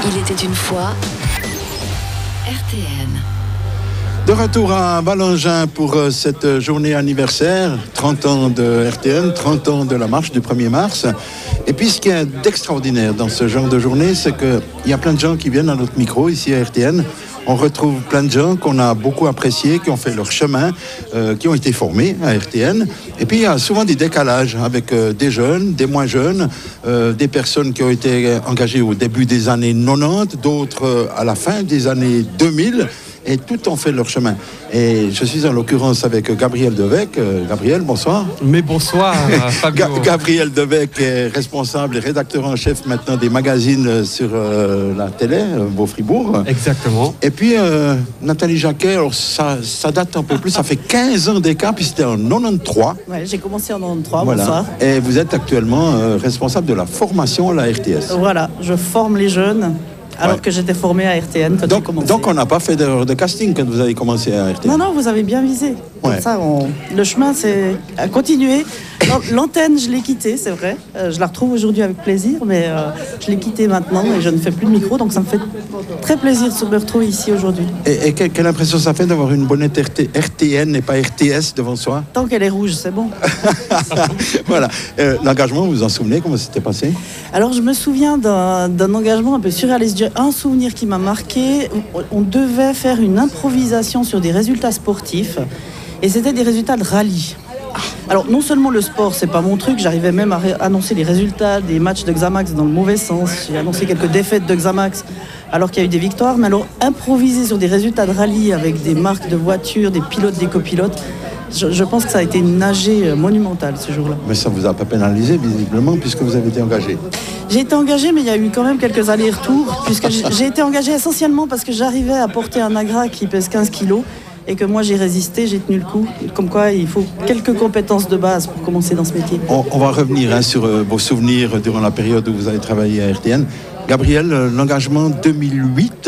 Il était une fois RTN. De retour à Valangin pour cette journée anniversaire, 30 ans de RTN, 30 ans de la marche du 1er mars. Et puis ce qui est d'extraordinaire dans ce genre de journée, c'est qu'il y a plein de gens qui viennent à notre micro ici à RTN. On retrouve plein de gens qu'on a beaucoup appréciés, qui ont fait leur chemin, qui ont été formés à RTN. Et puis il y a souvent des décalages avec des jeunes, des moins jeunes, des personnes qui ont été engagées au début des années 90, d'autres à la fin des années 2000. Et tout ont fait leur chemin. Et je suis en l'occurrence avec Gabriel Devec. Gabriel, bonsoir. Mais bonsoir, Fabio. Gabriel Devec est responsable et rédacteur en chef maintenant des magazines sur la télé, Beau-Fribourg. Exactement. Et puis Nathalie Jacquet, alors ça date un peu plus, ça fait 15 ans d'écart, puis c'était en 93. Ouais, j'ai commencé en 93, voilà. Bonsoir. Et vous êtes actuellement responsable de la formation à la RTS. Voilà, je forme les jeunes. Alors que j'étais formée à RTN quand j'ai commencé. Donc on n'a pas fait d'erreur de casting quand vous avez commencé à RTN. Non, vous avez bien visé. Comme ça, le chemin, c'est à continuer. L'antenne, je l'ai quittée, c'est vrai. Je la retrouve aujourd'hui avec plaisir, mais je l'ai quittée maintenant et je ne fais plus de micro, donc ça me fait très plaisir de me retrouver ici aujourd'hui. Et quelle impression ça fait d'avoir une bonnette RTN et pas RTS devant soi? Tant qu'elle est rouge, c'est bon. Voilà. L'engagement, vous vous en souvenez, comment c'était passé? Alors, je me souviens d'un engagement un peu surréaliste. Un souvenir qui m'a marqué, on devait faire une improvisation sur des résultats sportifs et c'était des résultats de rallye. Alors non seulement le sport c'est pas mon truc, j'arrivais même à annoncer les résultats des matchs de Xamax dans le mauvais sens, j'ai annoncé quelques défaites de Xamax alors qu'il y a eu des victoires, mais alors improviser sur des résultats de rallye avec des marques de voitures, des pilotes, des copilotes, je pense que ça a été une nager monumentale ce jour-là. Mais ça vous a pas pénalisé visiblement puisque vous avez été engagé. J'ai été engagée, mais il y a eu quand même quelques allers-retours, puisque j'ai été engagée essentiellement parce que j'arrivais à porter un agra qui pèse 15 kilos et que moi j'ai résisté, j'ai tenu le coup. Comme quoi, il faut quelques compétences de base pour commencer dans ce métier. On va revenir sur vos souvenirs durant la période où vous avez travaillé à RTN. Gabriel, l'engagement 2008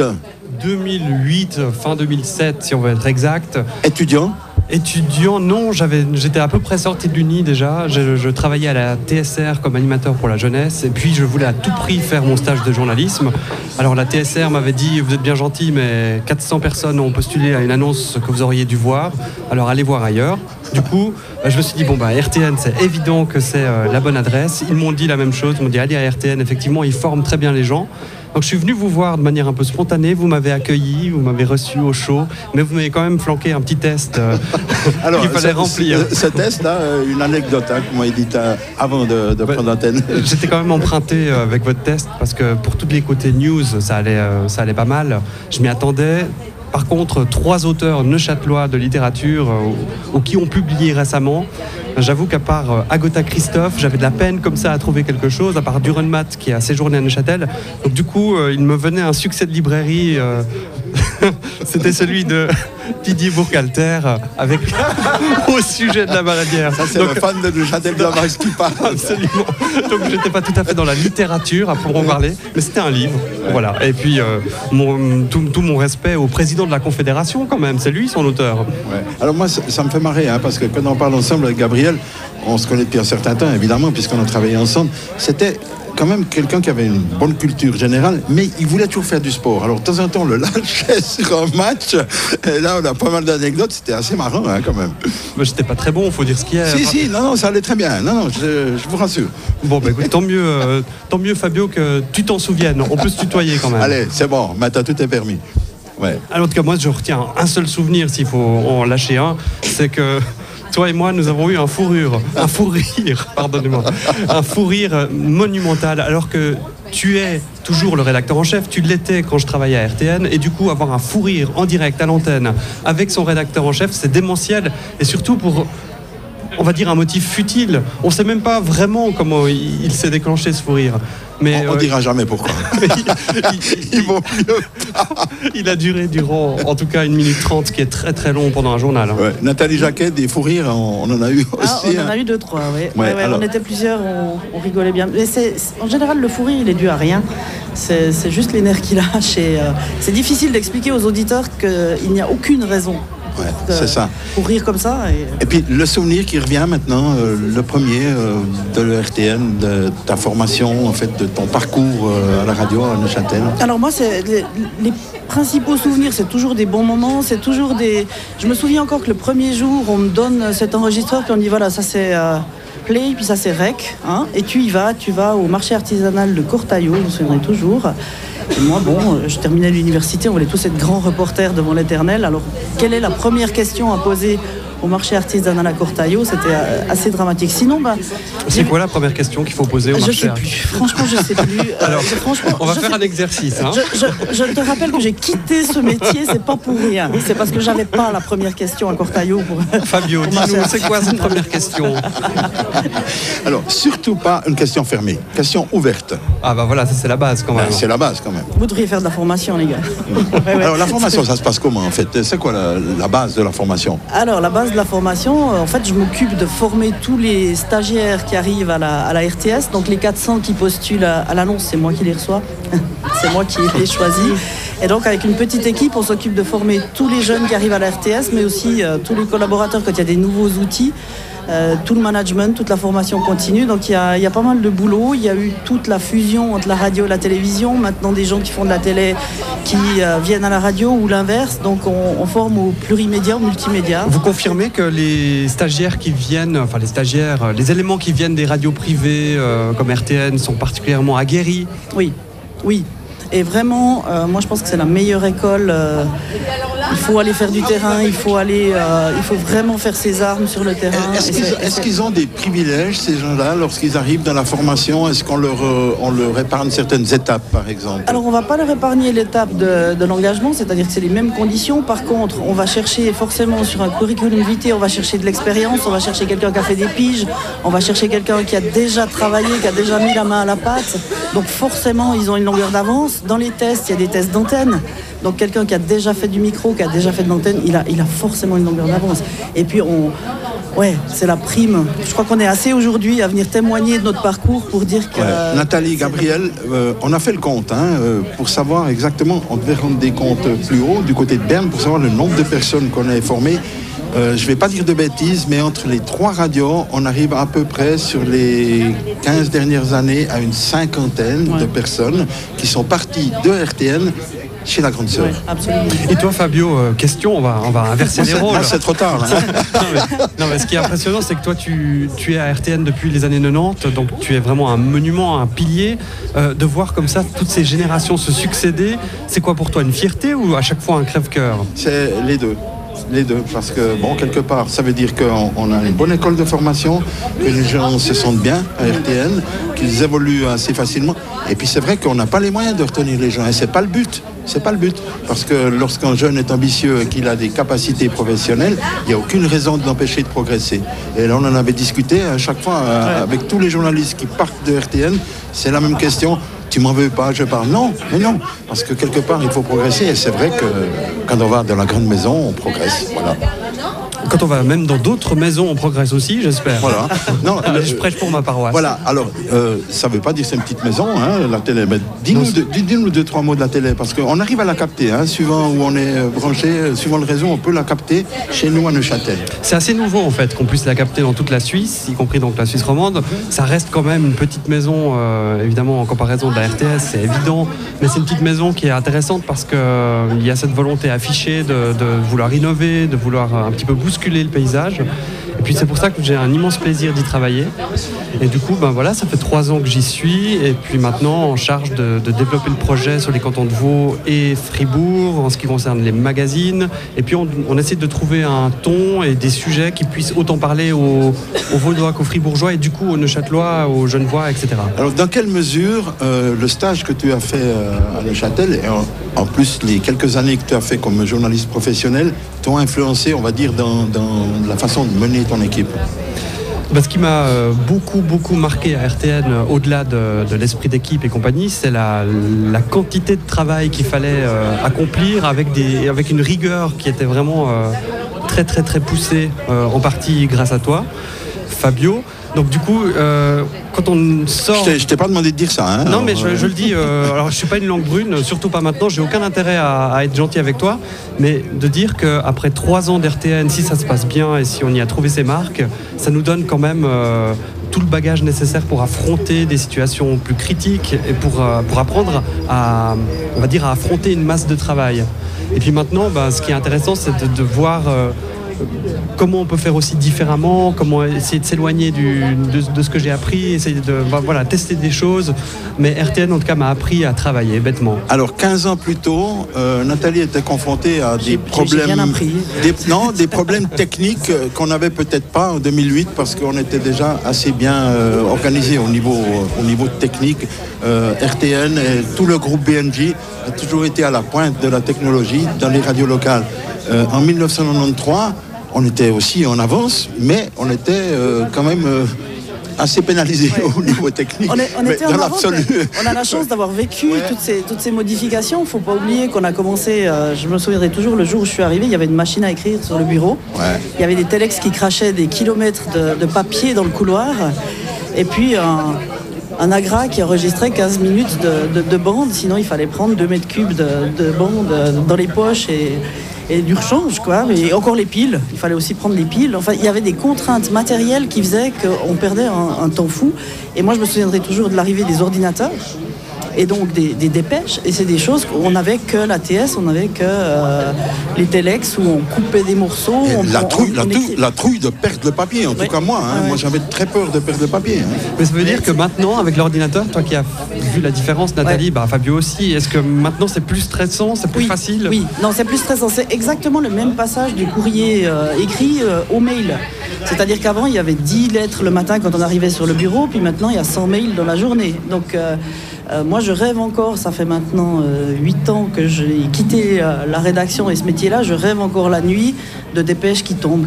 fin 2007, si on veut être exact. Étudiant, non, j'étais à peu près sorti de l'Uni déjà. Je travaillais à la TSR comme animateur pour la jeunesse et puis je voulais à tout prix faire mon stage de journalisme. Alors la TSR m'avait dit, vous êtes bien gentil, mais 400 personnes ont postulé à une annonce que vous auriez dû voir, alors allez voir ailleurs. Du coup, je me suis dit, RTN, c'est évident que c'est la bonne adresse. Ils m'ont dit la même chose, ils m'ont dit, allez à RTN, effectivement, ils forment très bien les gens. Donc je suis venu vous voir de manière un peu spontanée, vous m'avez accueilli, vous m'avez reçu au chaud, mais vous m'avez quand même flanqué un petit test qu'il fallait remplir. Ce test-là, une anecdote que vous m'avez dit avant de prendre l'antenne. J'étais quand même emprunté avec votre test parce que pour tous les côtés news, ça allait pas mal. Je m'y attendais. Par contre, 3 auteurs neuchâtelois de littérature ou qui ont publié récemment, j'avoue qu'à part Agatha Christophe, j'avais de la peine comme ça à trouver quelque chose, à part Durenmat qui a séjourné à Neuchâtel. Donc du coup, il me venait un succès de librairie. C'était celui de Didier Bourgalter avec au sujet de la Baradière. Ça, c'est le fan de Neuchâtel Xamax qui parle. Absolument. Donc j'étais pas tout à fait dans la littérature à proprement parler, mais c'était un livre. Voilà. Et puis tout mon respect au président de la Confédération quand même, c'est lui son auteur. Ouais. Alors moi ça me fait marrer parce que quand on parle ensemble avec Gabriel, on se connaît depuis un certain temps évidemment puisqu'on a travaillé ensemble, c'était quand même quelqu'un qui avait une bonne culture générale, mais il voulait toujours faire du sport. Alors de temps en temps on le lâchait sur un match, et là on a pas mal d'anecdotes, c'était assez marrant quand même. Mais j'étais pas très bon, faut dire ce qu'il y a. Si, non, ça allait très bien, je vous rassure. Bon écoute, tant mieux Fabio que tu t'en souviennes, on peut se tutoyer quand même. Allez, c'est bon, maintenant tout est permis. Ouais. Alors, en tout cas, moi, je retiens un seul souvenir, s'il faut en lâcher un, c'est que toi et moi, nous avons eu un fou rire monumental, alors que tu es toujours le rédacteur en chef, tu l'étais quand je travaillais à RTN, et du coup, avoir un fou rire en direct à l'antenne avec son rédacteur en chef, c'est démentiel, et surtout pour... on va dire un motif futile. On ne sait même pas vraiment comment il s'est déclenché ce fou rire. Mais on ne dira jamais pourquoi. Il a duré durant, en tout cas, 1 minute 30, ce qui est très très long pendant un journal. Ouais. Nathalie Jacquet, des fous rires, on en a eu aussi. On en a eu 2-3, oui. Ouais, on était plusieurs, on rigolait bien. Mais en général, le fou rire, il est dû à rien. C'est juste les nerfs qui lâchent. Et, c'est difficile d'expliquer aux auditeurs qu'il n'y a aucune raison Ouais, c'est ça. Pour rire comme ça. Et puis le souvenir qui revient maintenant, le premier de l'ERTN, de ta formation, en fait, de ton parcours à la radio à Neuchâtel. Alors moi, c'est les principaux souvenirs, c'est toujours des bons moments, c'est toujours des... Je me souviens encore que le premier jour, on me donne cet enregistreur, puis on dit voilà, ça c'est play, puis ça c'est rec, hein, et tu vas au marché artisanal de Cortaillot, je me souviendrai toujours. Et moi, je terminais l'université, on voulait tous être grands reporters devant l'éternel. Alors, quelle est la première question à poser au marché artisanal à Cortaillot? C'était assez dramatique. Sinon, c'est quoi la première question qu'il faut poser au marché? Je sais plus. Franchement, je sais plus. Alors, on va faire un exercice. Hein. Je te rappelle que j'ai quitté ce métier, c'est pas pour rien. C'est parce que j'avais pas la première question à Cortaillot. Fabio, dis-nous, c'est quoi cette première question? Alors, surtout pas une question fermée, question ouverte. Ah voilà, ça c'est la base quand même. C'est la base quand même. Vous devriez faire de la formation, les gars. Alors, la formation, ça se passe comment en fait? C'est quoi la base de la formation? Alors, la base de la formation, en fait, je m'occupe de former tous les stagiaires qui arrivent à la RTS. Donc, les 400 qui postulent à l'annonce, c'est moi qui les reçois. C'est moi qui les choisis. Et donc, avec une petite équipe, on s'occupe de former tous les jeunes qui arrivent à la RTS, mais aussi tous les collaborateurs quand il y a des nouveaux outils. Tout le management, toute la formation continue. Donc il y a pas mal de boulot. Il y a eu toute la fusion entre la radio et la télévision. Maintenant, des gens qui font de la télé qui viennent à la radio ou l'inverse. Donc on forme au plurimédia, au multimédia. Vous confirmez que les stagiaires qui viennent, enfin les stagiaires, les éléments qui viennent des radios privées comme RTN sont particulièrement aguerris? Oui. Et vraiment, moi je pense que c'est la meilleure école. Il faut aller faire du terrain, il faut vraiment faire ses armes sur le terrain. Est-ce qu'ils ont des privilèges, ces gens-là, lorsqu'ils arrivent dans la formation? Est-ce qu'on leur épargne certaines étapes, par exemple? Alors, on ne va pas leur épargner l'étape de l'engagement, c'est-à-dire que c'est les mêmes conditions. Par contre, on va chercher forcément sur un curriculum vitae, on va chercher de l'expérience, on va chercher quelqu'un qui a fait des piges, on va chercher quelqu'un qui a déjà travaillé, qui a déjà mis la main à la pâte. Donc, forcément, ils ont une longueur d'avance. Dans les tests, il y a des tests d'antenne. Donc quelqu'un qui a déjà fait du micro, qui a déjà fait de l'antenne, il a forcément une longueur d'avance. Et puis c'est la prime. Je crois qu'on est assez aujourd'hui à venir témoigner de notre parcours pour dire que... Nathalie, Gabriel, on a fait le compte pour savoir exactement, on devait rendre des comptes plus hauts du côté de Berne pour savoir le nombre de personnes qu'on a formées. Je ne vais pas dire de bêtises, mais entre les 3 radios, on arrive à peu près sur les 15 dernières années à une 50aine de personnes qui sont parties de RTN chez la grande sœur. Absolument. Et toi, Fabio, question, on va inverser les rôles. Là, c'est trop tard. Non, mais ce qui est impressionnant, c'est que toi, tu es à RTN depuis les années 90, donc tu es vraiment un monument, un pilier. De voir comme ça toutes ces générations se succéder, c'est quoi pour toi, une fierté ou à chaque fois un crève-cœur? C'est les deux. Parce que, quelque part, ça veut dire qu'on a une bonne école de formation, que les gens se sentent bien à RTN, qu'ils évoluent assez facilement. Et puis, c'est vrai qu'on n'a pas les moyens de retenir les gens. Et c'est pas le but. Parce que lorsqu'un jeune est ambitieux et qu'il a des capacités professionnelles, il n'y a aucune raison de l'empêcher de progresser. Et là, on en avait discuté à chaque fois avec tous les journalistes qui partent de RTN. C'est la même question. Tu m'en veux pas, je parle. Non, mais non. Parce que quelque part, il faut progresser. Et c'est vrai que quand on va dans la grande maison, on progresse. Voilà. Quand on va même dans d'autres maisons, on progresse aussi, j'espère. Voilà. Non, je prêche pour ma paroisse. Voilà. Alors, ça ne veut pas dire que c'est une petite maison, la télé. Mais dis-nous 2-3 mots de la télé, parce qu'on arrive à la capter, suivant où on est branché, suivant le réseau, on peut la capter chez nous à Neuchâtel. C'est assez nouveau, en fait, qu'on puisse la capter dans toute la Suisse, y compris donc la Suisse romande. Ça reste quand même une petite maison, évidemment, en comparaison de la RTS, c'est évident. Mais c'est une petite maison qui est intéressante parce qu'il y a cette volonté affichée de vouloir innover, de vouloir un petit peu bousculer le paysage. Et puis c'est pour ça que j'ai un immense plaisir d'y travailler. Et du coup, ça fait 3 ans que j'y suis. Et puis maintenant, en charge de développer le projet sur les cantons de Vaud et Fribourg, en ce qui concerne les magazines. Et puis on essaie de trouver un ton et des sujets qui puissent autant parler aux Vaudois qu'aux Fribourgeois et du coup aux Neuchâtelois, aux Genevois, etc. Alors dans quelle mesure le stage que tu as fait à Neuchâtel, et en plus les quelques années que tu as fait comme journaliste professionnel, t'ont influencé, on va dire, dans la façon de mener ton équipe? Ce qui m'a beaucoup marqué à RTN, au-delà de l'esprit d'équipe et compagnie, c'est la quantité de travail qu'il fallait accomplir avec une rigueur qui était vraiment très poussée, en partie grâce à toi, Fabio. Donc du coup, quand on sort... Je t'ai pas demandé de dire ça. Hein, non, mais je le dis, alors je suis pas une langue brune, surtout pas maintenant, j'ai aucun intérêt à être gentil avec toi, mais de dire qu'après 3 ans d'RTN, si ça se passe bien et si on y a trouvé ses marques, ça nous donne quand même tout le bagage nécessaire pour affronter des situations plus critiques et pour apprendre à, on va dire, à affronter une masse de travail. Et puis maintenant, ce qui est intéressant, c'est de voir... comment on peut faire aussi différemment, comment essayer de s'éloigner de ce que j'ai appris, essayer de tester des choses. Mais RTN, en tout cas, m'a appris à travailler bêtement. Alors, 15 ans plus tôt, Nathalie était confrontée à des problèmes... J'ai rien appris. Des problèmes techniques qu'on n'avait peut-être pas en 2008 parce qu'on était déjà assez bien organisé au niveau technique. RTN et tout le groupe BNJ a toujours été à la pointe de la technologie dans les radios locales. En 1993, on était aussi en avance, mais on était quand même assez pénalisé au niveau technique. On était en avance, on a la chance d'avoir vécu toutes ces modifications. Il ne faut pas oublier qu'on a commencé, je me souviendrai toujours, le jour où je suis arrivé, il y avait une machine à écrire sur le bureau. Ouais. Il y avait des téléx qui crachaient des kilomètres de papier dans le couloir. Et puis un agra qui enregistrait 15 minutes de bande, sinon il fallait prendre 2 mètres cubes de bande dans les poches et du rechange, quoi. Et encore les piles, il fallait aussi prendre les piles. Enfin, il y avait des contraintes matérielles qui faisaient qu'on perdait un temps fou. Et moi, je me souviendrai toujours de l'arrivée des ordinateurs et donc des dépêches. Et c'est des choses qu'on n'avait que l'ATS, on n'avait que les téléx où on coupait des morceaux. La trouille de perdre le papier, en tout cas moi. Moi, j'avais très peur de perdre le papier. Mais ça veut dire que maintenant, avec l'ordinateur, toi qui as vu la différence, Nathalie, Fabio aussi, est-ce que maintenant c'est plus stressant, c'est plus facile ? Oui, non, c'est plus stressant. C'est exactement le même passage du courrier écrit au mail. C'est-à-dire qu'avant, il y avait 10 lettres le matin quand on arrivait sur le bureau, puis maintenant, il y a 100 mails dans la journée. Donc, moi, je rêve encore, ça fait maintenant 8 ans que j'ai quitté la rédaction et ce métier-là, je rêve encore la nuit de dépêches qui tombent.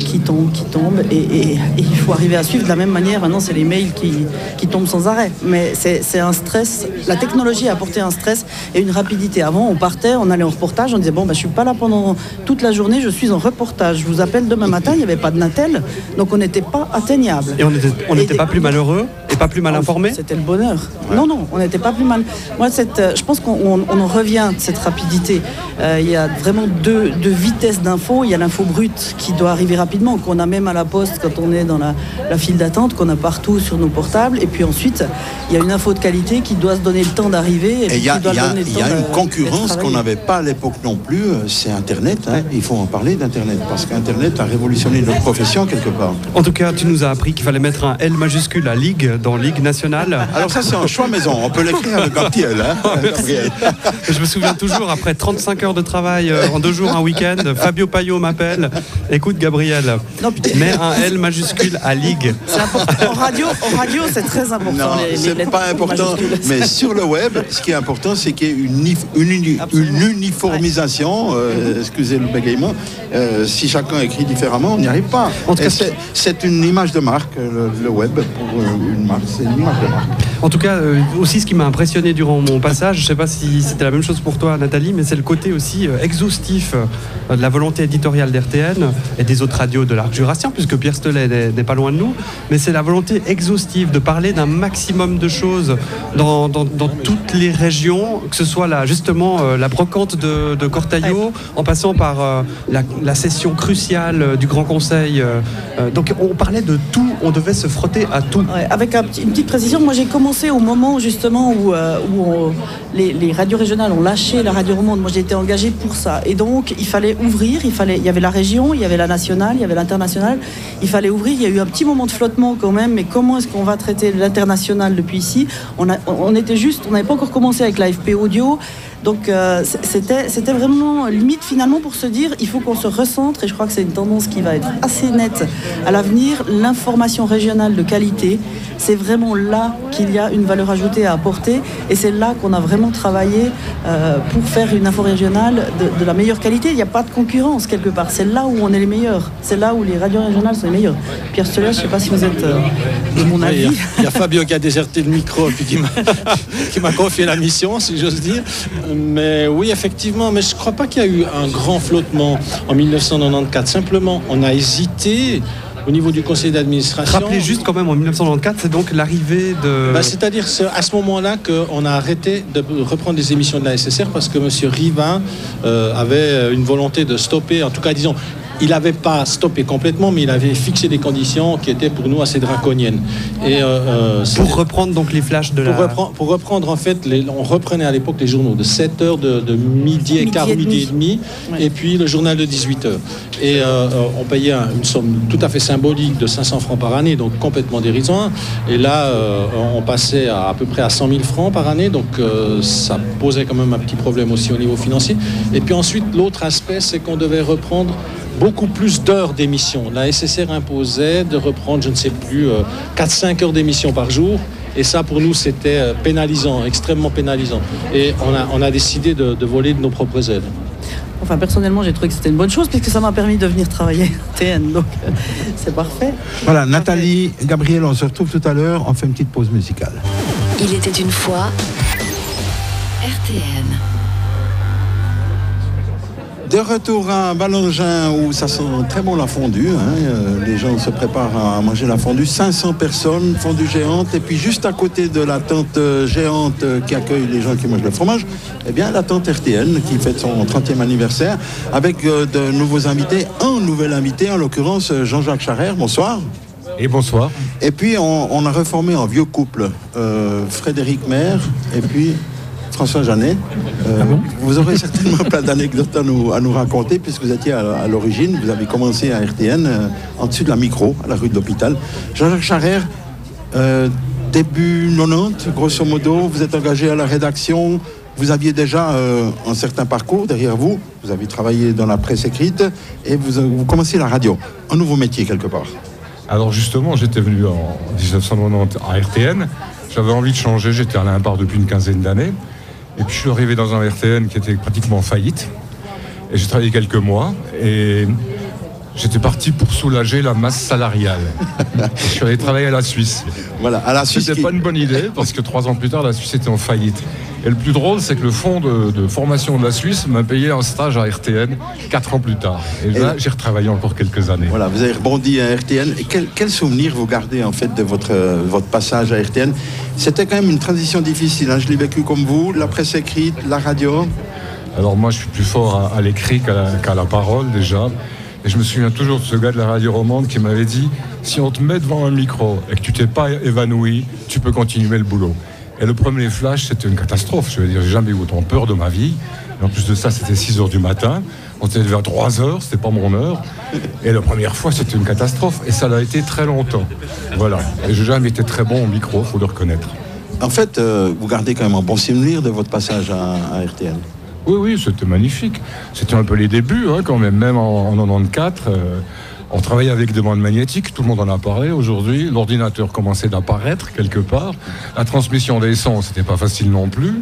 Et il faut arriver à suivre de la même manière. Maintenant, c'est les mails qui tombent sans arrêt. Mais c'est un stress. La technologie a apporté un stress et une rapidité. Avant, on partait, on allait en reportage, on disait, je suis pas là pendant toute la journée, je suis en reportage. Je vous appelle demain matin, il n'y avait pas de Natel, donc on n'était pas atteignable. Et on n'était pas plus malheureux et pas plus mal informé ? C'était le bonheur. Ouais. Non, on n'était pas plus mal. Moi, je pense qu'on en revient de cette rapidité. Il y a vraiment deux vitesses d'infos. Il y a l'info brute qui doit arriver rapidement, qu'on a même à la poste quand on est dans la file d'attente, qu'on a partout sur nos portables. Et puis ensuite, il y a une info de qualité qui doit se donner le temps d'arriver. Et il y a une concurrence qu'on n'avait pas à l'époque non plus, c'est Internet. Il faut en parler d'Internet, parce qu'Internet a révolutionné notre profession quelque part. En tout cas, tu nous as appris qu'il fallait mettre un L majuscule à Ligue dans Ligue nationale. Alors ça, c'est un choix maison. On peut l'écrire avec un petit L. Je me souviens toujours, après 35 heures de travail en 2 jours, un week-end, Fabio Paillot m'appelle. Écoute, Gabriel, mets un L majuscule à Ligue. C'est important. En radio, c'est très important. Non, c'est pas important. Mais sur le web, ce qui est important, c'est qu'il y ait une uniformisation. Excusez le bégaiement. Si chacun écrit différemment, on n'y arrive pas. En tout cas, c'est une image de marque, le web. Pour une marque, c'est une image de marque. En tout cas, aussi ce qui m'a impressionné durant mon passage, je ne sais pas si c'était la même chose pour toi, Nathalie, mais c'est le côté aussi exhaustif de la volonté éditoriale d'RTN et des autres radios de l'arc jurassien, puisque Pierre Stelet n'est pas loin de nous, mais c'est la volonté exhaustive de parler d'un maximum de choses dans toutes les régions, que ce soit la brocante de Cortaillot, en passant par la session cruciale du Grand Conseil. Donc on parlait de tout, on devait se frotter à tout. Ouais, avec une petite précision, moi j'ai commencé au moment justement où les radios régionales ont lâché la radio romande. Moi j'ai été engagée pour ça. Et donc il fallait ouvrir, il y avait la région, il y avait la nationale, il y avait l'international. Il fallait ouvrir, il y a eu un petit moment de flottement quand même, mais comment est-ce qu'on va traiter l'international depuis ici ? On n'avait pas encore commencé avec l'AFP Audio. Donc c'était vraiment limite finalement pour se dire il faut qu'on se recentre, et je crois que c'est une tendance qui va être assez nette à l'avenir. L'information régionale de qualité, c'est vraiment là qu'il y a une valeur ajoutée à apporter, et c'est là qu'on a vraiment travaillé pour faire une info régionale de la meilleure qualité. Il n'y a pas de concurrence quelque part, c'est là où on est les meilleurs, c'est là où les radios régionales sont les meilleures. Pierre Stelet, je ne sais pas si vous êtes de mon avis. Il y a Fabio qui a déserté le micro et puis qui m'a confié la mission, si j'ose dire. Mais oui, effectivement, mais je ne crois pas qu'il y a eu un grand flottement en 1994. Simplement, on a hésité au niveau du conseil d'administration. Rappelez juste quand même, en 1994, c'est donc l'arrivée de... C'est-à-dire à ce moment-là qu'on a arrêté de reprendre les émissions de la SSR parce que M. Rivin avait une volonté de stopper, en tout cas disons, il n'avait pas stoppé complètement, mais il avait fixé des conditions qui étaient pour nous assez draconiennes. Et, pour reprendre donc les flashs de pour reprendre en fait, on reprenait à l'époque les journaux de 7h, de midi et quart, midi et demi, et puis le journal de 18h. Et on payait une somme tout à fait symbolique de 500 francs par année, donc complètement dérisoire. Et là, on passait à peu près à 100 000 francs par année, donc ça posait quand même un petit problème aussi au niveau financier. Et puis ensuite, l'autre aspect, c'est qu'on devait reprendre beaucoup plus d'heures d'émission. La SSR imposait de reprendre, je ne sais plus, 4-5 heures d'émission par jour. Et ça, pour nous, c'était pénalisant, extrêmement pénalisant. Et on a décidé de voler de nos propres ailes. Enfin, personnellement, j'ai trouvé que c'était une bonne chose puisque ça m'a permis de venir travailler à RTN. Donc, c'est parfait. Voilà, Nathalie, Gabriel, on se retrouve tout à l'heure. On fait une petite pause musicale. Il était une fois RTN. De retour à Ballongin où ça sent très bon la fondue. Les gens se préparent à manger la fondue. 500 personnes, fondue géante. Et puis juste à côté de la tente géante qui accueille les gens qui mangent le fromage, eh bien la tente RTN qui fête son 30e anniversaire avec de nouveaux invités. Un nouvel invité, en l'occurrence Jean-Jacques Charrère. Bonsoir. Et bonsoir. Et puis on a reformé un vieux couple, Frédéric Maire et puis François Janet. Vous aurez certainement plein d'anecdotes à nous raconter puisque vous étiez à l'origine. Vous avez commencé à RTN en dessus de la micro, à la rue de l'Hôpital. Jean-Jacques Charrère, début 90, grosso modo, vous êtes engagé à la rédaction. Vous aviez déjà un certain parcours derrière vous. Vous avez travaillé dans la presse écrite et vous commencez la radio. Un nouveau métier quelque part. Alors justement, j'étais venu en 1990 à RTN. J'avais envie de changer. J'étais à l'Impar depuis une quinzaine d'années. Et puis je suis arrivé dans un RTN qui était pratiquement en faillite. Et j'ai travaillé quelques mois. Et j'étais parti pour soulager la masse salariale. Je suis allé travailler à la Suisse. Voilà, à la Suisse. C'était pas une bonne idée parce que 3 ans plus tard, la Suisse était en faillite. Et le plus drôle, c'est que le fonds de formation de la Suisse m'a payé un stage à RTN 4 ans plus tard. Et là, j'ai retravaillé encore quelques années. Voilà, vous avez rebondi à RTN. Et quel souvenir vous gardez en fait de votre passage à RTN? C'était quand même une transition difficile. Je l'ai vécu comme vous, la presse écrite, la radio. Alors moi, je suis plus fort à l'écrit qu'à la parole déjà. Et je me souviens toujours de ce gars de la radio romande qui m'avait dit « Si on te met devant un micro et que tu t'es pas évanoui, tu peux continuer le boulot. » Et le premier flash, c'était une catastrophe. Je veux dire, j'ai jamais eu autant peur de ma vie. Et en plus de ça, c'était 6h du matin. On s'était levé à 3h, c'était pas mon heure. Et la première fois, c'était une catastrophe. Et ça l'a été très longtemps. Voilà. Et j'ai jamais été très bon au micro, faut le reconnaître. En fait, vous gardez quand même un bon souvenir de votre passage à RTN. Oui, c'était magnifique. C'était un peu les débuts, quand même en 94. On travaillait avec des bandes magnétiques, tout le monde en a parlé aujourd'hui. L'ordinateur commençait d'apparaître quelque part. La transmission des sons, c'était pas facile non plus.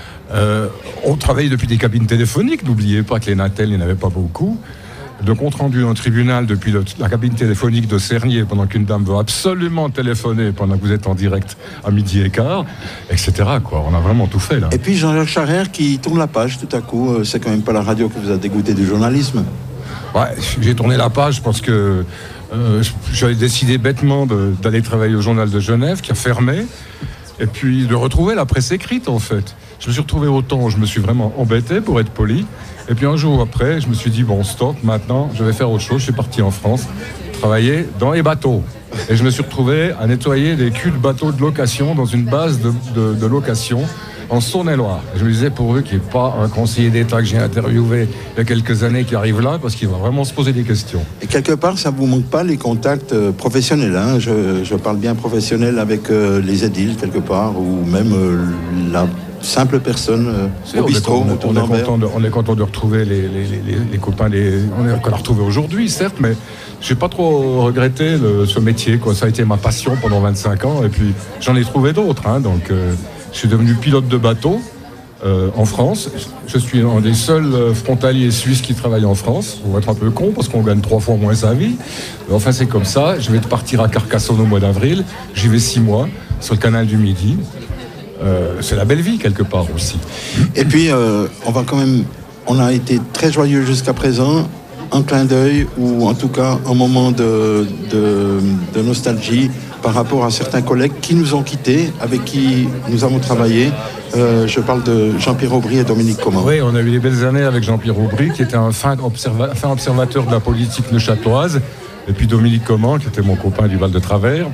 On travaillait depuis des cabines téléphoniques. N'oubliez pas que les Natel, il n'y en avait pas beaucoup. De compte rendu dans le tribunal depuis la cabine téléphonique de Cernier pendant qu'une dame veut absolument téléphoner pendant que vous êtes en direct à 12h15, etc. On a vraiment tout fait là. Et puis Jean-Jacques Charrère qui tourne la page tout à coup. C'est quand même pas la radio qui vous a dégoûté du journalisme. Ouais, j'ai tourné la page parce que j'avais décidé bêtement d'aller travailler au Journal de Genève qui a fermé et puis de retrouver la presse écrite en fait. Je me suis retrouvé au temps où je me suis vraiment embêté pour être poli et puis un jour après je me suis dit bon stop, maintenant je vais faire autre chose. Je suis parti en France travailler dans les bateaux et je me suis retrouvé à nettoyer des culs de bateaux de location dans une base de location en Saône-et-Loire. Je me disais pourvu qu'il n'y ait pas un conseiller d'État que j'ai interviewé il y a quelques années qui arrive là, parce qu'il va vraiment se poser des questions. Et quelque part, ça ne vous manque pas les contacts professionnels, je parle bien professionnel avec les édiles quelque part, ou même la simple personne au bistrot. On est content de retrouver les copains, on est encore à retrouver aujourd'hui, certes, mais j'ai pas trop regretté ce métier, Ça a été ma passion pendant 25 ans, et puis j'en ai trouvé d'autres, donc... Je suis devenu pilote de bateau en France. Je suis un des seuls frontaliers suisses qui travaillent en France. On va être un peu con parce qu'on gagne 3 fois moins sa vie. Mais enfin, c'est comme ça. Je vais partir à Carcassonne au mois d'avril. J'y vais 6 mois sur le canal du Midi. C'est la belle vie quelque part aussi. Et puis, on a été très joyeux jusqu'à présent. un clin d'œil ou en tout cas un moment de nostalgie par rapport à certains collègues qui nous ont quittés, avec qui nous avons travaillé. Je parle de Jean-Pierre Aubry et Dominique Comment. Oui, on a eu des belles années avec Jean-Pierre Aubry, qui était un fin observateur de la politique neuchâteloise, et puis Dominique Comment, qui était mon copain du Val de Travers,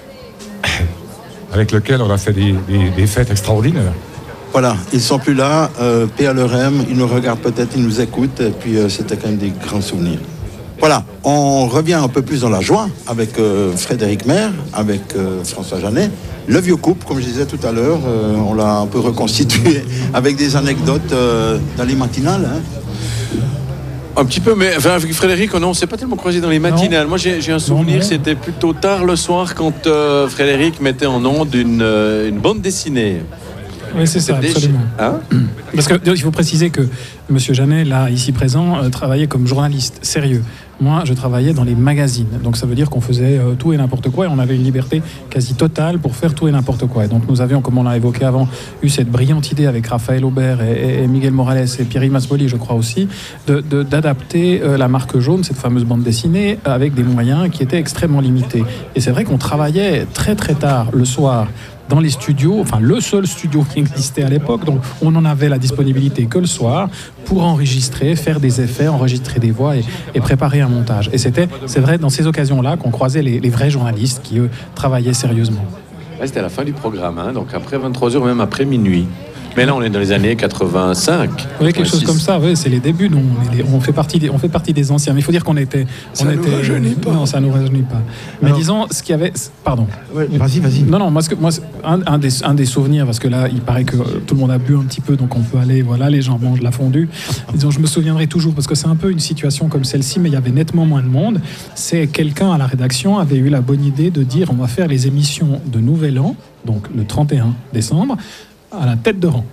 avec lequel on a fait des fêtes extraordinaires. Voilà, ils ne sont plus là, paix à leur âme, ils nous regardent peut-être, ils nous écoutent, et puis c'était quand même des grands souvenirs. Voilà, on revient un peu plus dans la joie avec Frédéric Maire, avec François Janet. Le vieux couple, comme je disais tout à l'heure, on l'a un peu reconstitué avec des anecdotes dans les matinales. Hein. Un petit peu, mais enfin, avec Frédéric, on ne s'est pas tellement croisé dans les matinales. Moi, j'ai un souvenir, c'était plutôt tard le soir quand Frédéric mettait en onde une bande dessinée. Oui, c'est ça, absolument. Hein? Parce qu'il faut préciser que M. Janet, là, ici présent, travaillait comme journaliste sérieux. Moi, je travaillais dans les magazines. Donc, ça veut dire qu'on faisait tout et n'importe quoi et on avait une liberté quasi totale pour faire tout et n'importe quoi. Et donc, nous avions, comme on l'a évoqué avant, eu cette brillante idée avec Raphaël Aubert et Miguel Morales et Pierre Masboli, je crois aussi, d'adapter la marque jaune, cette fameuse bande dessinée, avec des moyens qui étaient extrêmement limités. Et c'est vrai qu'on travaillait très très tard le soir dans les studios, enfin le seul studio qui existait à l'époque, donc on n'en avait la disponibilité que le soir pour enregistrer, faire des effets, enregistrer des voix et préparer un montage. Et c'est vrai, dans ces occasions-là qu'on croisait les vrais journalistes qui, eux, travaillaient sérieusement. Ouais, c'était à la fin du programme, hein, donc après 23h, même après minuit. Mais là, on est dans les années 85. Oui, quelque chose comme ça. Oui, c'est les débuts. Nous, on fait partie des anciens. Mais il faut dire qu'on était. Ça nous rajeunit pas. Non, ça nous rajeunit pas. Mais alors, disons, ce qu'il y avait. Pardon. Ouais, vas-y. Non, moi, un des souvenirs, parce que là, il paraît que tout le monde a bu un petit peu, donc on peut aller. Voilà, les gens mangent la fondue. Disons, je me souviendrai toujours, parce que c'est un peu une situation comme celle-ci, mais il y avait nettement moins de monde. C'est quelqu'un à la rédaction avait eu la bonne idée de dire, on va faire les émissions de Nouvel An, donc le 31 décembre. À la tête de rang.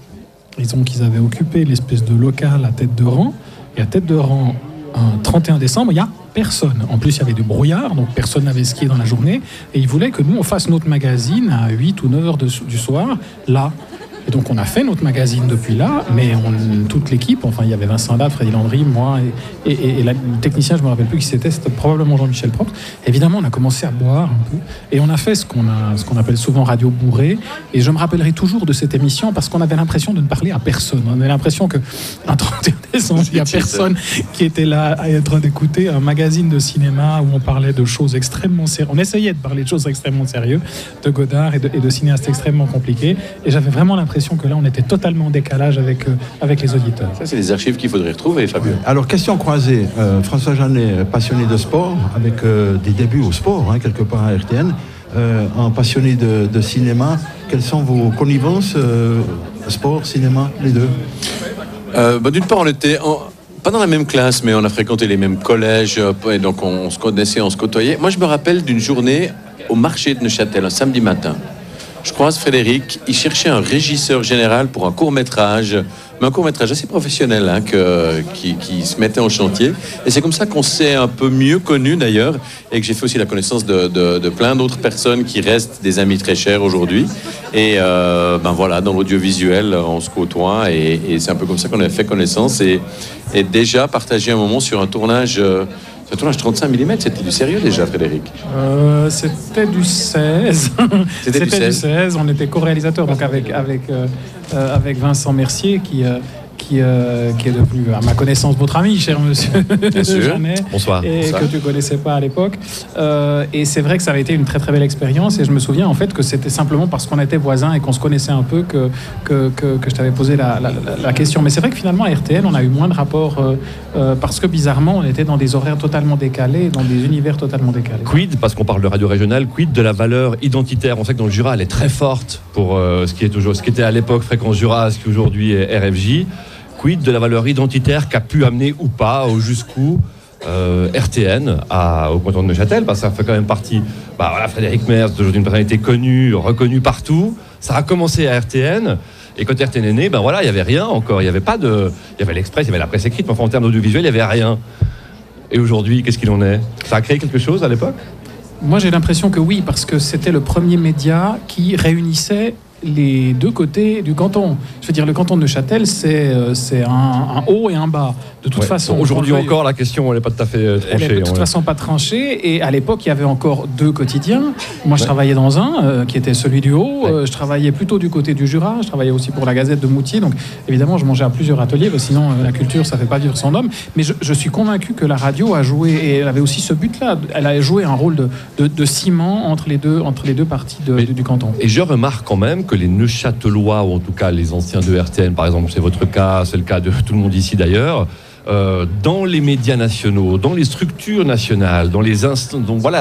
Ils avaient occupé l'espèce de local à tête de rang. Et à tête de rang, un 31 décembre, il n'y a personne. En plus, il y avait du brouillard, donc personne n'avait skié dans la journée. Et ils voulaient que nous, on fasse notre magazine à 8 ou 9 heures du soir, là. Et donc, on a fait notre magazine depuis là, mais toute l'équipe, enfin, il y avait Vincent Dade, Freddy Landry, moi, et le technicien, je ne me rappelle plus qui c'était probablement Jean-Michel Propre. Évidemment, on a commencé à boire un peu, et on a fait ce qu'on appelle souvent radio bourrée, et je me rappellerai toujours de cette émission, parce qu'on avait l'impression de ne parler à personne. On avait l'impression qu'un 31 décembre, il n'y a personne qui était là à être d'écouter un magazine de cinéma où on parlait de choses extrêmement sérieuses. On essayait de parler de choses extrêmement sérieuses, de Godard et de cinéastes extrêmement compliqués, et j'avais vraiment l'impression que là, on était totalement en décalage avec les auditeurs. Ça, c'est les archives qu'il faudrait retrouver, Fabien. Alors, question croisée. François Janet, passionné de sport, avec des débuts au sport, hein, quelque part à RTN, un passionné de cinéma. Quelles sont vos connivences, sport, cinéma, les deux? D'une part, on était pas dans la même classe, mais on a fréquenté les mêmes collèges, et donc on se connaissait, on se côtoyait. Moi, je me rappelle d'une journée au marché de Neuchâtel, un samedi matin. Je croise Frédéric, il cherchait un régisseur général pour un court-métrage, mais un court-métrage assez professionnel, hein, qui se mettait en chantier. Et c'est comme ça qu'on s'est un peu mieux connus d'ailleurs, et que j'ai fait aussi la connaissance de plein d'autres personnes qui restent des amis très chers aujourd'hui. Et voilà, dans l'audiovisuel, on se côtoie, et c'est un peu comme ça qu'on a fait connaissance, et déjà partagé un moment sur un tournage... Le tournage 35 mm, c'était du sérieux déjà, Frédéric? C'était du 16. C'était du 16. On était co-réalisateur donc avec Vincent Mercier qui est devenu, à ma connaissance, votre ami, cher monsieur Janet. Bonsoir. Et que tu ne connaissais pas à l'époque. Et c'est vrai que ça avait été une très très belle expérience. Et je me souviens en fait que c'était simplement parce qu'on était voisins et qu'on se connaissait un peu que je t'avais posé la question. Mais c'est vrai que finalement, à RTN, on a eu moins de rapports parce que bizarrement, on était dans des horaires totalement décalés, dans des univers totalement décalés. Quid, parce qu'on parle de radio régionale, quid de la valeur identitaire? On sait que dans le Jura, elle est très forte pour ce qui était à l'époque Fréquence Jura, ce qui aujourd'hui est RFJ. Quid de la valeur identitaire qu'a pu amener ou pas, ou jusqu'où RTN au canton de Neuchâtel, parce que ça fait quand même partie. Frédéric Maire, c'est aujourd'hui une personnalité connue, reconnue partout. Ça a commencé à RTN, et quand RTN est né, il n'y avait rien encore. Il y avait l'Express, il y avait la presse écrite, mais enfin, en termes d'audiovisuel, il n'y avait rien. Et aujourd'hui, qu'est-ce qu'il en est? Ça a créé quelque chose à l'époque? Moi, j'ai l'impression que oui, parce que c'était le premier média qui réunissait les deux côtés du canton. Je veux dire, le canton de Neuchâtel, c'est un haut et un bas. De toute façon. Aujourd'hui encore, la question, elle n'est pas tout à fait tranchée. Elle n'est de toute façon pas tranchée. Et à l'époque, il y avait encore 2 quotidiens. Moi, je travaillais dans un qui était celui du Haut. Je travaillais plutôt du côté du Jura. Je travaillais aussi pour la Gazette de Moutier. Donc, évidemment, je mangeais à plusieurs ateliers. Parce que sinon, la culture, ça ne fait pas vivre son homme. Mais je suis convaincu que la radio a joué, et elle avait aussi ce but-là. Elle a joué un rôle de ciment entre les deux parties du canton. Et je remarque quand même que les Neuchâtelois, ou en tout cas les anciens de RTN, par exemple, c'est votre cas, c'est le cas de tout le monde ici d'ailleurs, dans les médias nationaux, dans les structures nationales, dans les instants,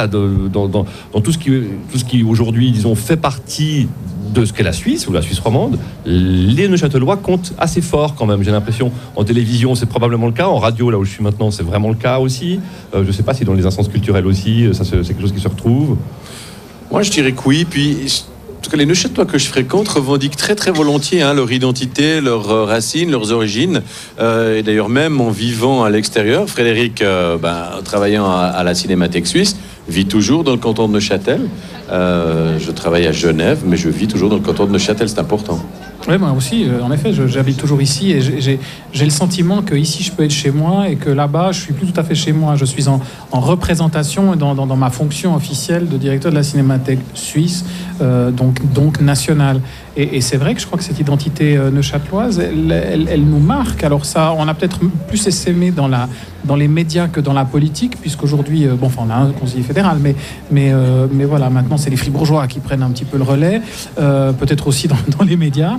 dans tout ce qui aujourd'hui, disons, fait partie de ce qu'est la Suisse ou la Suisse romande, les Neuchâtelois comptent assez fort quand même. J'ai l'impression, en télévision, c'est probablement le cas, en radio, là où je suis maintenant, c'est vraiment le cas aussi. Je ne sais pas si dans les instances culturelles aussi, ça c'est quelque chose qui se retrouve. Moi, je dirais que oui. Puis, en tout cas, les Neuchâtelois que je fréquente revendiquent très très volontiers leur identité, leurs racines, leurs origines. Et d'ailleurs, même en vivant à l'extérieur, Frédéric, travaillant à la Cinémathèque suisse, vit toujours dans le canton de Neuchâtel. Je travaille à Genève, mais je vis toujours dans le canton de Neuchâtel, c'est important. Oui, moi aussi, en effet, j'habite toujours ici et j'ai le sentiment que ici je peux être chez moi et que là-bas je suis plus tout à fait chez moi. Je suis en représentation dans ma fonction officielle de directeur de la Cinémathèque suisse, donc nationale. Et c'est vrai que je crois que cette identité neuchâteloise, elle nous marque. Alors ça, on a peut-être plus essaimé dans les médias que dans la politique, puisqu'aujourd'hui, on a un conseiller fédéral, mais voilà, maintenant c'est les fribourgeois qui prennent un petit peu le relais, peut-être aussi dans les médias.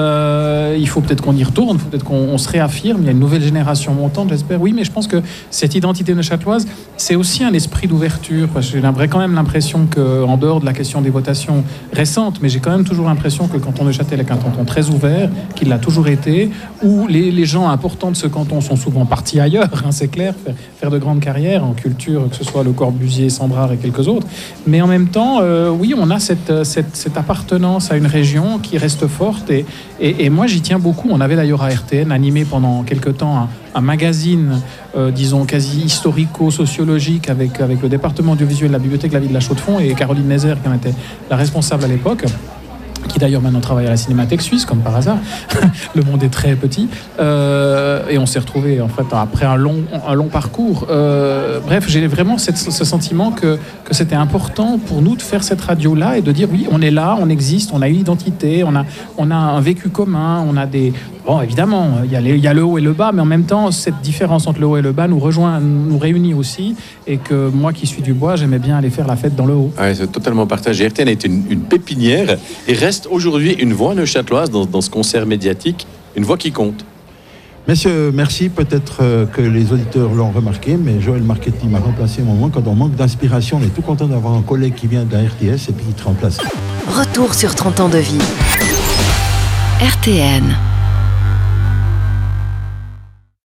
Il faut peut-être qu'on y retourne, il faut peut-être qu'on se réaffirme. Il y a une nouvelle génération montante, j'espère. Oui, mais je pense que cette identité neuchâteloise, c'est aussi un esprit d'ouverture. J'ai quand même l'impression qu'en dehors de la question des votations récentes, mais j'ai quand même toujours l'impression que le canton de Neuchâtel est un canton très ouvert, qu'il l'a toujours été, où les gens importants de ce canton sont souvent partis ailleurs, c'est clair, faire de grandes carrières en culture, que ce soit Le Corbusier, Sandrard et quelques autres. Mais en même temps, oui, on a cette appartenance à une région qui reste forte et moi j'y tiens beaucoup. On avait d'ailleurs à RTN animé pendant quelques temps un magazine, disons quasi historico-sociologique avec le département audiovisuel de la bibliothèque de la ville de la Chaux-de-Fonds et Caroline Nézer qui en était la responsable à l'époque, qui d'ailleurs maintenant travaille à la Cinémathèque suisse, comme par hasard. Le monde est très petit. Et on s'est retrouvés, en fait, après un long parcours. Bref, j'ai vraiment ce sentiment que c'était important pour nous de faire cette radio-là et de dire, oui, on est là, on existe, on a une identité, on a un vécu commun, on a des... Bon, évidemment, il y a le haut et le bas, mais en même temps, cette différence entre le haut et le bas nous réunit aussi. Et que moi, qui suis du bois, j'aimais bien aller faire la fête dans le haut. Oui, c'est totalement partagé. RTN est une pépinière et reste aujourd'hui une voix neuchâteloise dans ce concert médiatique, une voix qui compte. Messieurs, merci. Peut-être que les auditeurs l'ont remarqué, mais Joël Marchetti m'a remplacé un moment. Quand on manque d'inspiration, on est tout content d'avoir un collègue qui vient de la RTS et puis qui te remplace. Retour sur 30 ans de vie. RTN.